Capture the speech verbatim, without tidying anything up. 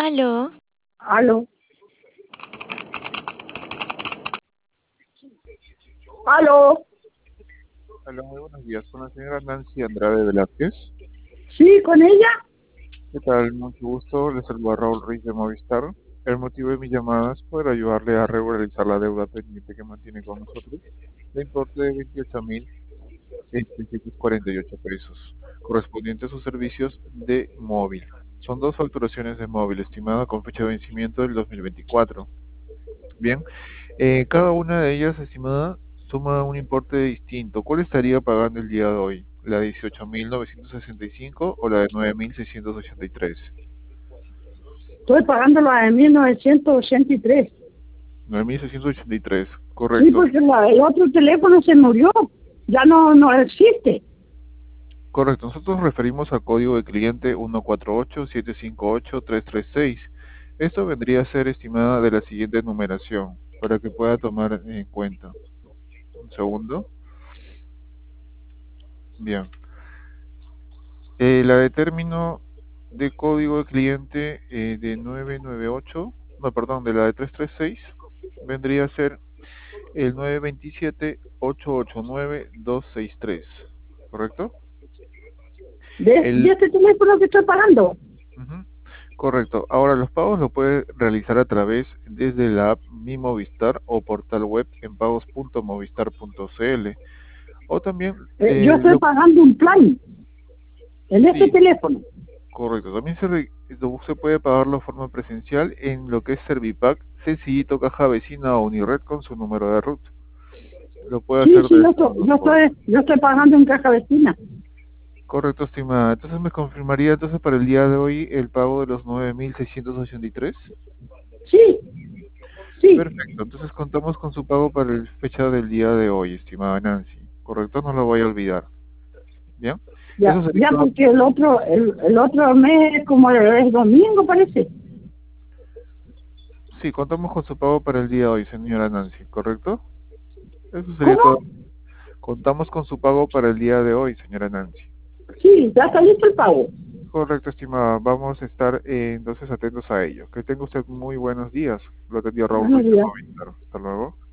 Aló. Aló. Aló. Hola, muy buenos días. Con la señora Nancy Andrade Velázquez. Sí, con ella. ¿Qué tal? Mucho gusto. Les saluda Raúl Ruiz de Movistar. El motivo de mi llamada es poder ayudarle a regularizar la deuda pendiente que mantiene con nosotros, de importe de veintiocho mil seiscientos cuarenta y ocho pesos, correspondiente a sus servicios de móvil. Son dos facturaciones de móvil, estimada con fecha de vencimiento del dos mil veinticuatro. Bien, eh, cada una de ellas, estimada, suma un importe distinto. ¿Cuál estaría pagando el día de hoy? ¿La de dieciocho mil novecientos sesenta y cinco o la de nueve mil seiscientos ochenta y tres? Estoy pagando la de mil novecientos ochenta y tres. nueve mil seiscientos ochenta y tres, Sí, correcto. porque la- el otro teléfono se murió. Ya no, no existe. Correcto, nosotros nos referimos al código de cliente uno cuatro ocho siete cinco ocho tres tres seis. Esto vendría a ser estimada de la siguiente numeración, para que pueda tomar en cuenta. Un segundo. Bien. Eh, la de término de código de cliente eh, de nueve nueve ocho, no, perdón, de la de tres tres seis, vendría a ser el nueve dos siete ocho ocho nueve dos seis tres, ¿correcto? De, de El, este teléfono que estoy pagando. ujú, correcto. Ahora los pagos los puede realizar a través desde la app Mi Movistar o portal web en pagos punto movistar punto cl, o también Eh, yo eh, estoy lo, pagando un plan en este sí, teléfono. correcto. También se, re- se puede pagarlo de forma presencial en lo que es Servipack, sencillito, caja vecina o Unired con su número de ruta. Lo puede Sí, hacer sí, de yo estas estoy, dos yo formas. estoy, yo estoy pagando en caja vecina. Correcto, estimada. Entonces me confirmaría entonces para el día de hoy el pago de los nueve mil seiscientos ochenta y tres. Sí, sí. Perfecto. Entonces contamos con su pago para la fecha del día de hoy, estimada Nancy. Correcto, no lo voy a olvidar. ¿Bien? Ya, Eso sería ya todo. porque el otro, el, el otro mes como el, domingo parece. Sí, contamos con su pago para el día de hoy, señora Nancy. ¿Correcto? Eso sería ¿Cómo? todo. Contamos con su pago para el día de hoy, señora Nancy. Sí, ya está listo el pago. Correcto, estimada. Vamos a estar eh, entonces atentos a ello. Que tenga usted muy buenos días. Lo atendió Raúl Buenos Ruiz de días. Movistar. Hasta luego.